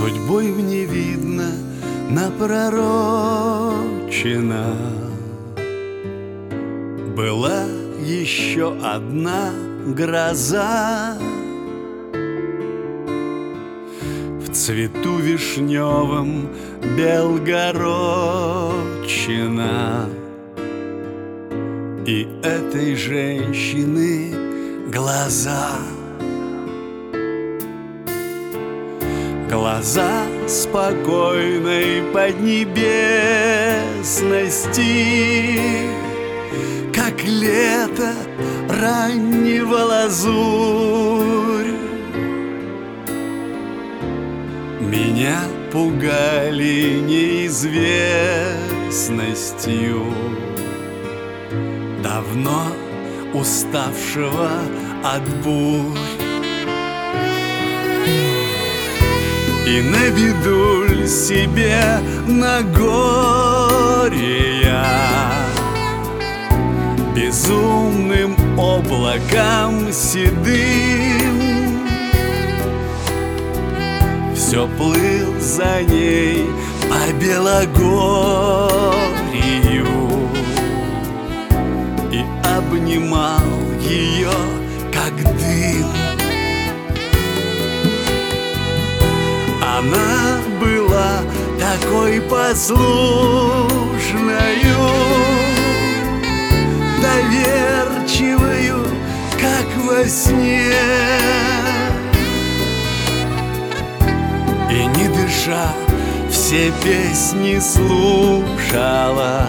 Судьбой мне видно напророчено. Была еще одна гроза, в цвету вишневом Белгородчина. И этой женщины глаза, глаза спокойной поднебесности, как лето раннего лазурь. Меня пугали неизвестностью давно уставшего от бурь. И на беду себе на горе я безумным облакам седым все плыл за ней по Белогорью и обнимал ее, как дым. Она была такой послушною, доверчивою, как во сне. И не дыша все песни слушала,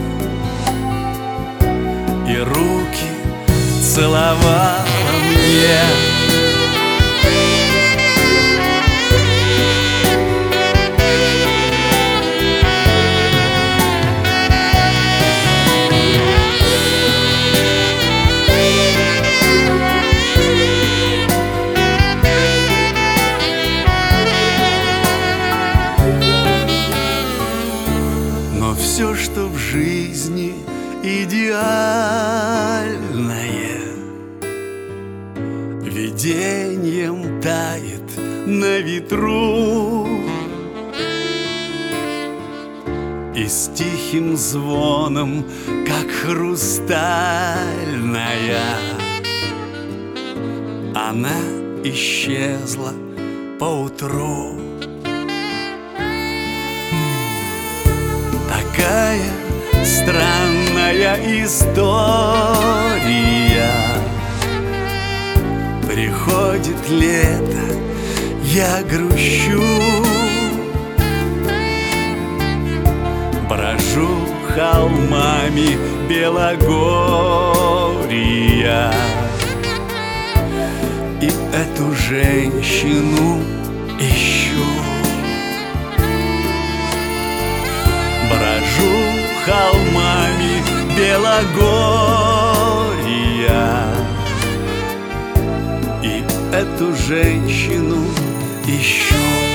и руки целовала мне. Но все, что в жизни идеальное, видением тает на ветру, и с тихим звоном, как хрустальная, она исчезла поутру. Такая странная история. Приходит лето, я грущу, брожу холмами Белогорья и эту женщину ищу. Брожу холмами Белогорья и эту женщину ищу.